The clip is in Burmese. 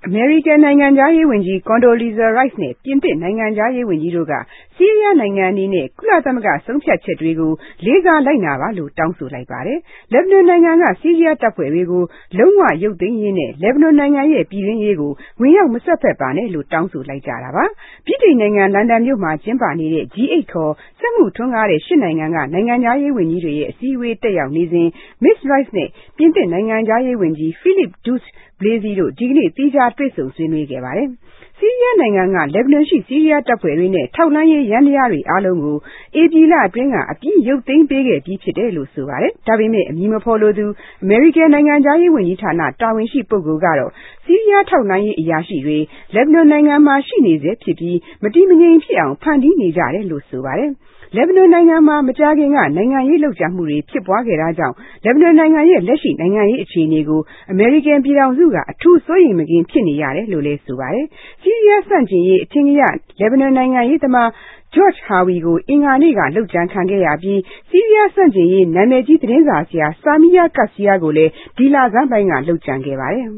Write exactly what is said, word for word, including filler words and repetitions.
အမေရိကန်နိုင်ငံခြားရေးဝန်ကြီး Condoleezza Rice နဲ့ပြင်သစ်နိုင်ငံခြားရေးဝန်ကြီးတို့ကဆီးရီးယားနိုင်ငံအနေနဲ့ကုလသမဂ္ဂဆုံးဖြတ်ချက်တွေကိုလေးစားလိုက်နာပါလို့တောင်းဆိုလိုက်ပါတယ်။လက်ဘနွန်နိုင်ငံကဆီးရီးယားတပ်ဖွဲ့တွေကိုလုံးဝရုပ်သိမ်းရေးနဲ့လက်ဘနွန်နိုင်ငံရဲ့ပြည်တွင်းရေးကိုဝင်ရောက်မစွက်ဖက်ပါနဲ့လို့တောင်းဆိုလိုက်ကြတာပါ။ဗြိတိန်နိုင်ငံလန်ဒန်မြို့မှာကျင်းပနေတဲ့ G အေ့တ် ခေါ်စက်မှုထွန်းကားတဲ့ရှစ်နိုင်ငံကနိုင်ငံခြားရေးဝန်ကြီးတွေရဲ့အစည်းအဝေးတက်ရောက်နေစဉ် မစ္စ Rice နဲ့ပြင်သစ်နိုင်ငံခြားရေးဝန်ကြီး Philippe Douste-Blazy တို့ဒီကနေ့သီးခြားတွေ့ဆုံဆွေးနွေးခဲ့ပါတယ်။ဆီးရီးယားနိုင်ငံကလက်ဘနွန်ရှိဆီးရီးယားတပ်ဖွဲ့တွေနဲ့ထောက်လှမ်းရေးယန္တရားတွေအားလုံးကိုဧပြီလအတွင်းကအပြီးရုပ်သိမ်းပေးခဲ့ပြီးဖြစ်တယ်လို့ဆိုပါတယ်။ဒါပေမဲ့အမည်မဖော်လိုသူအမေရိကန်နိုင်ငံခြားရေးဝန်ကြီးဌာနတာဝန်ရှိပုဂ္ဂိုလ်ကတော့ဆီးရီးယားထောက်လှမ်းရေးအရာရှိတွေလက်ဘနွန်နိုင်ငံမှာရှိနေဆဲဖြစ်ပြီးမတည်မငြိမ်ဖြစ်အောင်ဖန်တီးနေကြတယ်လို့ဆိုပါတယ်။လက်ဘနွန်နိုင်ငံမှာမကြာခင်ကနိုင်ငံရေးလှုပ်ရှားမှုတွေဖြစ်ပွားခဲ့တာကြောင့်လက်ဘနွန်နိုင်ငံရဲ့လက်ရှိနိုင်ငံရေးအခြေအနေကိုအမေရိကန်ပြည်ထောင်စုကအထူးစိုးရိမ်မကင်းဖြစ်နေရတယ်လို့လည်းဆိုပါတယ်။ဆီးရီးယားဆန့်ကျင်ရေးအထင်ကရလက်ဘနွန်နိုင်ငံရေးသမား George Hawi ကိုအင်္ဂါနေ့ကလုပ်ကြံခံခဲ့ရပြီးဆီးရီးယားဆန့်ကျင်ရေးနာမည်ကြီးသတင်းစာဆရာ Samir Kasia ကိုလည်းဒီလဆန်းပိုင်းကလုပ်ကြံခဲ့ပါတယ်